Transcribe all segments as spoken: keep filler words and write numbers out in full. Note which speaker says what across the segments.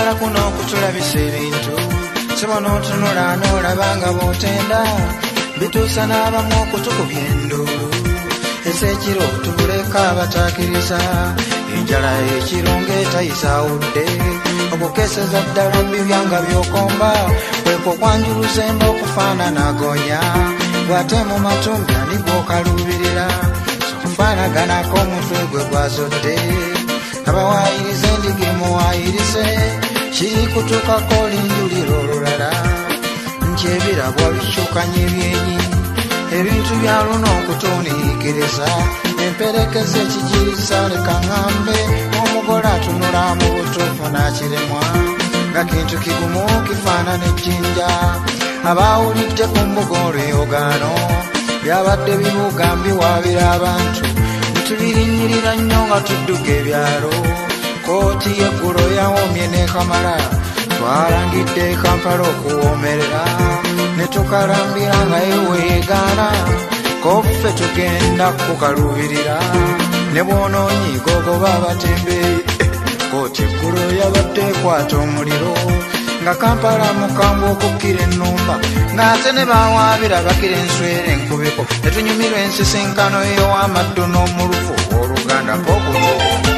Speaker 1: oyagala kuno okutulabisa ebintu sibono otunula n'olabanga bw'otenda bituusa n'abamu okutukubya enduulu esekiro tubuleka abatakiriza enjala ekirunga etayisawudde okukeseza ddala bibyanga byokomba kwekwo kwanjuluza emba okufaanana agonya gwate mu matumbi ani gw'okalubirira sokufaanaganako omutwe gwe gwazodde abawayiriza endigi muwayirize kiri kutukako linjulira olulala nti ebirabwa bikyukanya ebyenyi ebintu bya luno okutuniikiriza emperekeze ekigiriza leka ŋŋambe omugole atunula mu butuufu n'akiremwa nga kintu kigumu kifaanana ejjinja abaawulidde ku mbuga olweyogaano byabadde bibugambiwaabira abantu ntubirinyirira nnyo nga tudduka ebyalo kooti y'eggulo yawoomye n'ekamala twalangidde Kampala okuwoomerera ne tukalambira nga yeweegaana koffe tugenda kukalubirira ne bwonoonyiga ogoba abatembeeyi kooti eggulo yabadde ekwata omuliro nga Kampala mukambwe okukkira ennumba ng'ate ne bawaabira bakira enswera enkubiko ne tunyumirwa ensisinkano ey'owamaddu n'omulufu oluganda k'okuto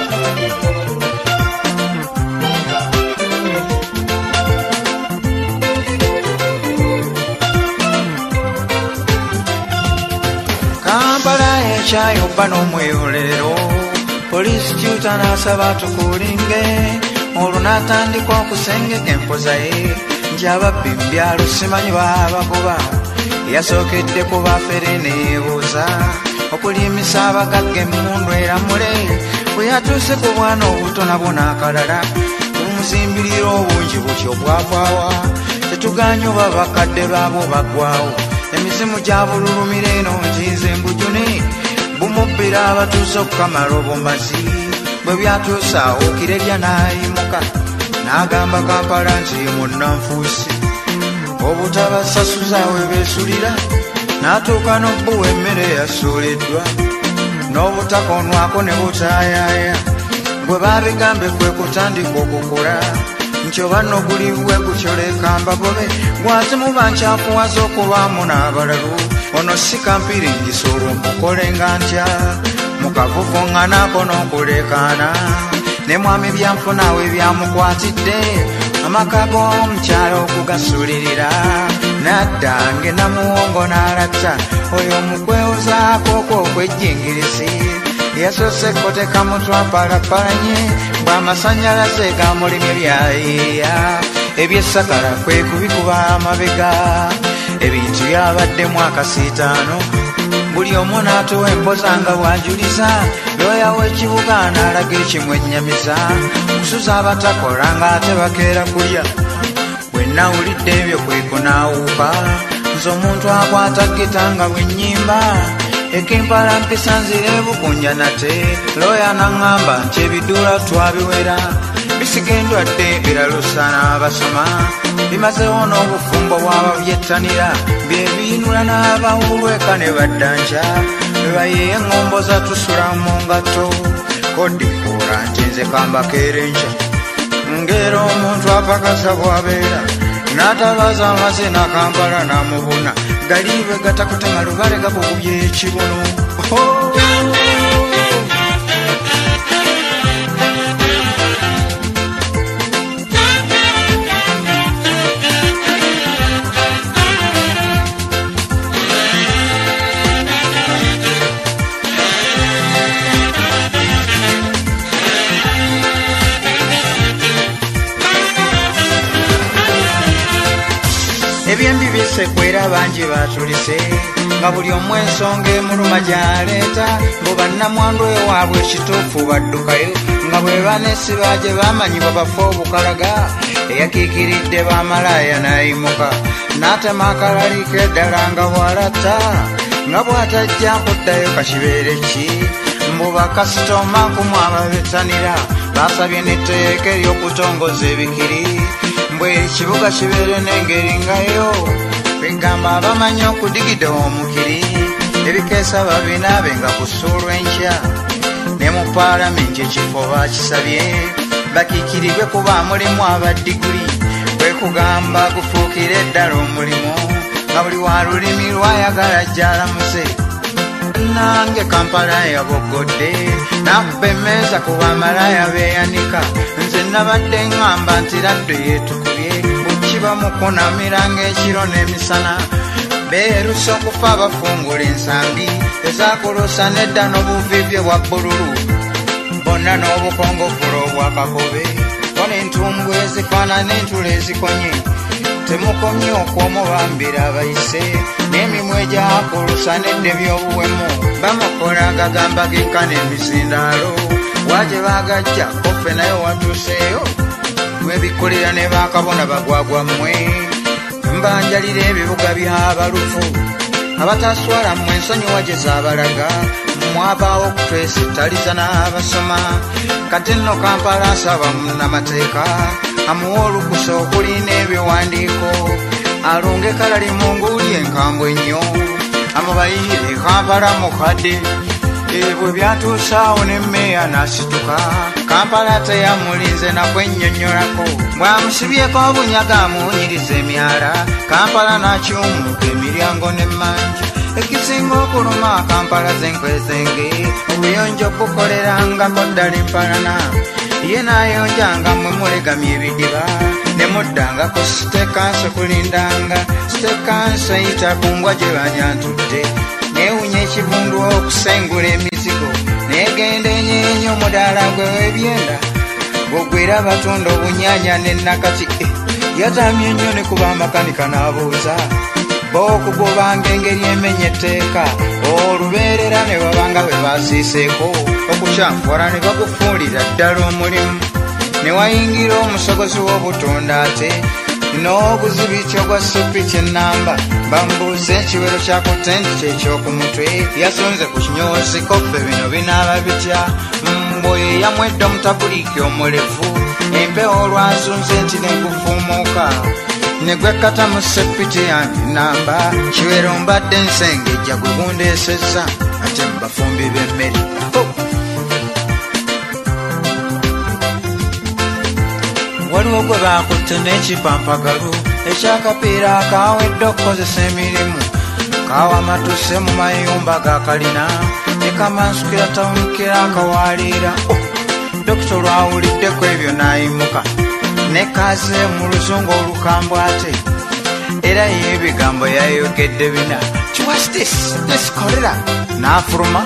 Speaker 1: Kampala ekyayobba n'omweyolero poliisi kyuta n'asaba tukulinge olwo n'atandika okusengeka empoza ye nti ababbi mu byalo simanyi baabagoba yasookedde ku bafere neebuuza okulimisa abagagga emmundu eramule bwe yatuuse ku bwana obuto nabwo n'akalala bumuzimbirira obungi butyo bwavaawa tetuganye oba bakadde baabo baggwawo emizimu gya bululumira eno nkize embujune bumubbira abatuuse okukamala obumazi bwe byatuusa okirerya n'ayimuka n'agamba Kampala nti munnanfuusi obutabasasuza we beesulira n'atuuka n'obbuwa emmere yasuuliddwa n'obutakonwako ne butaayaaya bwe baabigambe kwe kutandika okukola nti oba noguli bwe kukyoleka mbagobe bw'ate muba nkyakuwaza okulwamu n'abalalu ono si kampiringisa olwo mukolenga ntya mukavuvuŋŋanaako n'okulekaana ne mwami byanfunawe byamukwatidde amaka g'omukyalo okugasuulirira nadda nge namuwongo n'alatta oyo omukwewozaako okw'okwejjingirisi yasoose koteka mutwa palapalanye bw'amasanyalaze gamulimye byayiya ebyesagala kwe kubikuba amabega ebintu byabaddemu akasiitaano buli omu n'atuwa empoza nga bw'ajuliza looya w'ekibuga n'alaga ekimwennyamiza kusuza abatakola ng'ate bakeera kulya bwe nawulidde ebyo kwe kunaawuuka nze omuntu akwata gita nga bwe nnyimba ekimpala mpisa nzire bukunja nate looya n'aŋŋamba nti ebiduula twabiwera bisiga endwadde biralusa n'abasoma bimazewo n'obufumbo bw'ababyettanira bye biinula n'abawulweka ne baddanja bwe bayeeya eŋŋombo za tusula mu ngatto kodikuula nti nze kambakeera enkya ng'era omuntu apakasa bw'abeera n'atabaza amazina Kampala n'amubuna gali bwe gatakutema lubale gakukubye ekibuno ebyembi bisekwera bangi batulise nga buli omu ensonga emuluma gyaleeta bo bannamwandu ewaabwe ekituufu baddukayo nga bwe banesiba gye bamanyibwa bafa obukalaga eyakiikiridde bamalaaya n'ayimuka n'atema akalalika eddala nga bw'alatta nga bw'atajja kuddayo kakibeere ki mbu bakasitoma kumu ababettanira basabye n'etteeka ery'okutongoza ebikiri mbwe ekibuga kibeere n'engeri ngayo bigamba abamanyi okudigida omukiri ebikeesa babinaabe nga kusuulwa enkya ne mu paalamenti ekifo bakisabye bakikirirwe kuba mulimu abadiguli bwe kugamba gufuukira eddala omulimo nga buli wa lulimi lwayagala jjalamuse nange Kampala yabogodde nakuba emmeeza ku bamalaya beeyanika nze nabadde ngamba nti raddo yeetukubye bukiba mukunamira ng'ekiro n'emisana beeruse okufa abafungula ensambi ezakulusa nedda n'obuvivye bwa bbululu bonna n'obukongofulo obwakakobe bona entumbwe ezifaanana entula ezikonye temukomye okwomubambira abayise n'emimwa egyakulusa nedda ebyobuwemu bamukola agagamba genkana emizindaalo waje bagajja kofe naye watuuseeyo webikolera ne bakabona bagwagwammwe mbanjalira ebibuga by'abalufu abataswala mmwe ensonyiwa gye zaabalaga mwabaawo okutwesitaliza n'abasoma kati nno Kampala asaba munnamateeka amuwa olukusa okulinda ebiwandiiko alunge kalali mu nguuli enkambwe ennyo amubayire Kampala mukadde ebwe byatuusaawo n'emmeeya n'asituka Kampala teyamulinze nakwennyonnyolako bw'amusibyeko obunyaga amuwunyiriza emyala Kampala n'akyumuka emiryango n'emmanju ekisinga okuluma Kampala zenkwezenge obuyonjo bukolerangako ddala empalana ye naayonjanga mmwe mulegamya ebidiba ne muddangako sitekanso kulindanga sitekanso eyita ku mbwa gye banyantudde neewunya ekivundu okusengula emizigo neegenda enyeenya omudaala gwe w'ebyenda bw'ogwera abatunda obunyanya n'ennakati yatamye nnyo ne kuba amakanika n'abuuza bookugobanga engeri emenya etteeka olubeerera ne babanga bwe baasiiseeko okukyanfuwala ne bagufuulira ddala omulimu ne wayingira omusogozi w'obutunda ate n'oguzibityo gwa supi kyennamba bambuuza ekiwero kyakutte nti kyeky'oku mutwe yasonze ku kinyoozi koffe bino binaaba bitya mbwe yamwedde omutabuliiki omulevu empewo olwazunze nti negufuumuuka negwekkata mu sepiti yange namba kiwero mbadde ensenge ejja gugundeesezza ate mu bafumbi b'emmere waliwo gwe baakutte n'ekipampagalu ekyakapiira akawedde okukozesa emirimu kawamatuse mu mayumba ga kalina ne kamansukira tawunikira akawaaliira dokita olwawuliddeko ebyo n'ayimuka ne kaze mu luzungu olukambwe ate era y'ebigambo yayogedde bina What's this? This kolera n'afuluma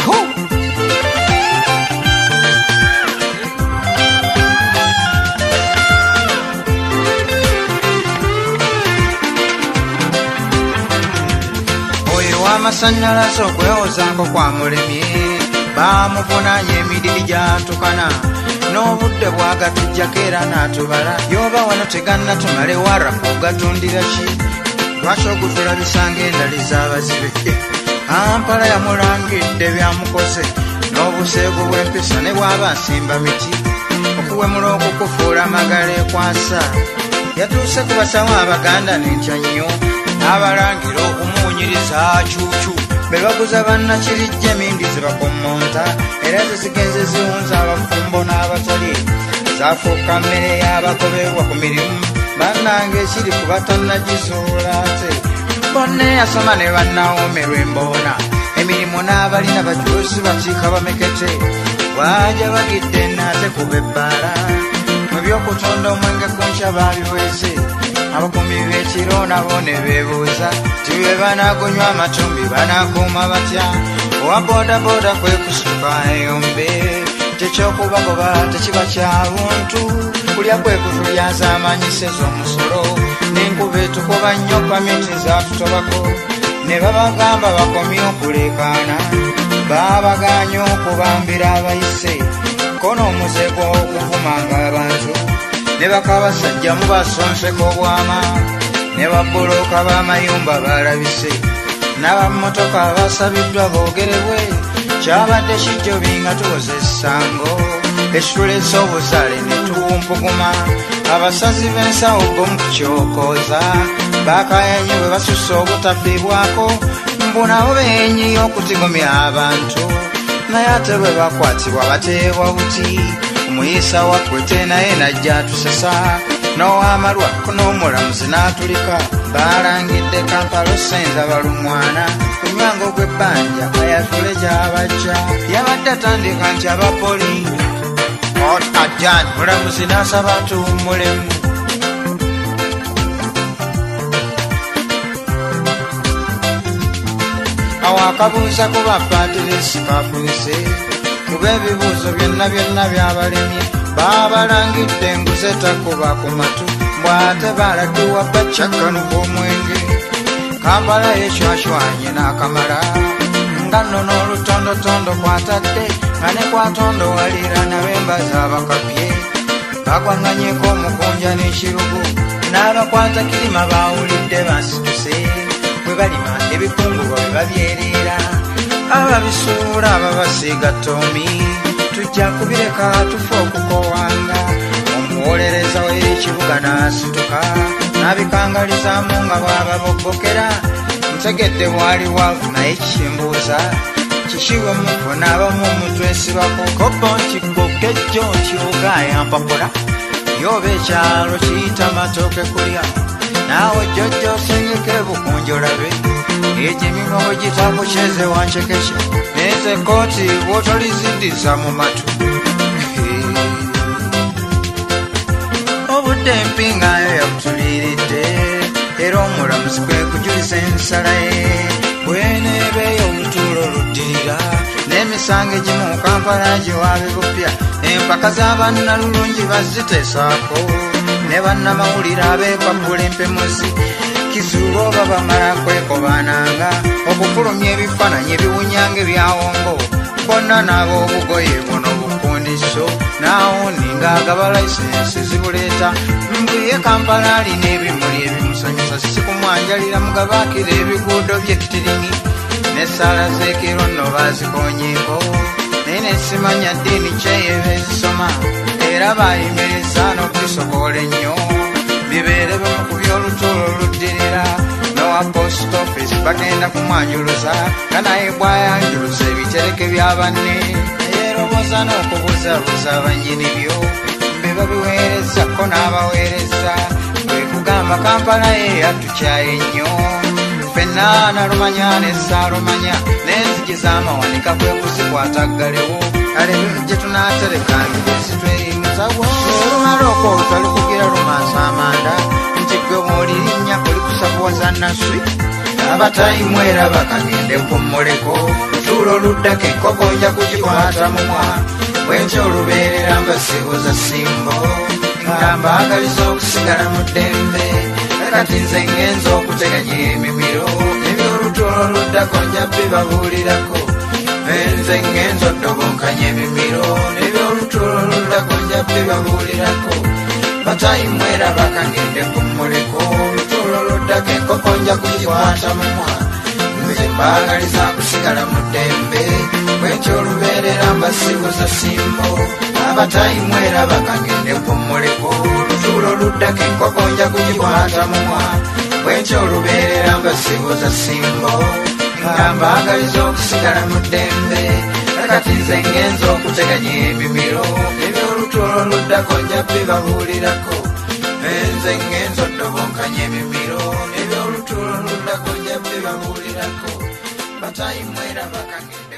Speaker 1: amasanyalaze okwewozako kwa mulemye baamuvunaanya emidiri gyatukana n'obudde bwagatujjako era n'atubala yoba wano tegannatumale warafu ogatundira ki lwaki ogutulabisanga endali z'abazibe Kampala yamulangidde byamukoze n'obuseegu bw'empisa ne bw'aba asimba miti okuwemula okukufuula amagala ekwasa yatuuse ku basawo abaganda n'entya nnyo n'abalangira okumuwunyiriza cuucu be baguza bannakirijja emindi ze bakommonta era ze zigenze ziwunza abafumbo n'abatali zafuuka mmere y'abagobebwa ku mirimu bannange ekiri ku batannagizuula ate bonna eyasoma ne bannawoomerwa emboona emirimu n'abalina bajuuzi bakiika bamekete bwaja bagidde naate kuba ebbaala mu by'okutunda omwenge ku nkya baabiweze abakuumi b'ekiro nabo ne beebuuza ti bwe banaagunywa amatumbi banaakuuma batya owa boodabooda kwe kusituka eyombe tekyokubagoba tekiba kya buntu kulya kwe kutulyaza amanyiseza omusolo n'enkuba etukuba nnyo pamiti zaatutobako ne babagamba bakomye okulekaana baabaganya okubambira abayise kono omuzeeko okuvumanga abantu ne bakabasajja mubasonseko obwama ne babbulooka b'amayumba balabise n'abammotoka basabiddwa boogerebwe kyabadde kijjobi nga tuwoza essango ekitulesa obuzaale ne tuwumpuguma abasazi b'ensawo bomu kukyokooza baakayanyi bwe basusa obutafiibwako mbunawo beenyiyo okutigomya abantu naye ate bwe bakwatibwa bateebwa buti Omuyisa wakwete naye najja tusesa n'owamalwa kunoomulamuzi n'atulika balangidde Kampala osenza balumwana kunywango gw'ebbanja ayatule gy'abajja yabadde atandika nti abapoli ajjani mulamuzi n'asaba tuwummulemu awo akabuuza ku bapatirisi kafumise kuba ebibuuzo byonna byonna byabalemye babalangidde enguze takuba ku matu bw'ate balagiwa baccakanu k'omwenge Kampala yekyashwanye n'akamala nga nno n'olutondotondo kwatadde nga ne kwatondo walira nabembaza abakapye bakwanganyeko omukunja n'ekirugu n'abakwata kirima bawulidde bansituse bwe balima ebikungulwa bwe babyerera ababisuula ababasiiga ttomi tujja kubireka tufe okukowanga omuwolereza w'ekibuga n'asituka n'abikangalizaamu nga bw'ababobbokera ntegedde bwali wavu naye kimbuuza kishiwe muvu n'abamu omutwesibako kobo nkigogejjo ntyogaayampapola yoba ekyalo kiyita matooke kulya naawe jjojja osengekere bukunjolabe egyo emimwa bwe gitakukyeze wancekekya neze kooti bw'otoliziddiza mu matu obudde empingayo yabutuliiridde era omulamuzi kwe kujuliza ensala ye bweneebeeyo olutuulo oluddirira n'emisango egimu Kampala giwaabe bupya empaka z'abannalulungi baziteesaako ne bannamawulire abeekwapula empemuzi kizuuba oba bamala kwekobaananga okufulumya ebifaananyi ebiwunyanga ebyawongo bonna n'ab'obugoye buno bukundiso naawundi ng'agaba layisensi zibuleeta mbuye Kampala alina ebimuli ebimusanyusa si kumwanjalira mugabaakira ebiguudo by'ekitiringi n'essaala z'ekiro nno baazikoonyeeko naye nesimanya ddiini kyeyeba ezisoma era baayimiriza n'okubisobola ennyo bibeere bimu ku by'olutuulo oluddirira n'owa post office bagenda kumwanjuluza nga naye bw'ayanjuluza ebitereke bya banne yeeroboza n'okubuzaabuza bannyinibyo biba biweerezako n'abaweereza kwe kugamba Kampala ye yatukyaye nnyo ffenna nalumanya n'essaalumanya n'enzigi z'amawanika kwe kuzikwataggalewo alebe gye tunaatereka ngezitweyimuzawo olumala okwota lukugira lumansa amanda nti gwe bw'olirinnya kulikusakuwaza naswi abatayimwera bakagende kummuleko tuulo oluddako enkoko nja kugikwata mumwa bwentyo olubeerera mbasibuza simbo nga mbaagaliza okusigala mu ddembe kati nze ngenza okuteganya emimiro ebyolutuulo oluddako nja bibabuulirako nze ngenza oddobonkanya emimiro n'ebyolutuulo oluddako nja bibabuulirako batayimwera bakagende kummuleko olutuulo oluddako enkoko nja kugikwata mumwa nze mbaagaliza kusigala mu ddembe bwentyo olubeerera mbasibuza simbo abatayimwera bakagende kummuleko olutuulo oluddako enkoko nja kugikwata mumwa bwentyo olubeerera mbasibuza simbo nga mbaagaliza okusigala mu ddembe kati nze ngenza okuteganya emimiro ebyolutuulo oluddako nja bibabuulirako nze ngenza oddobonkanya emimiro ebyolutuulo oluddako nja bibabuulirako batayimwera bakagende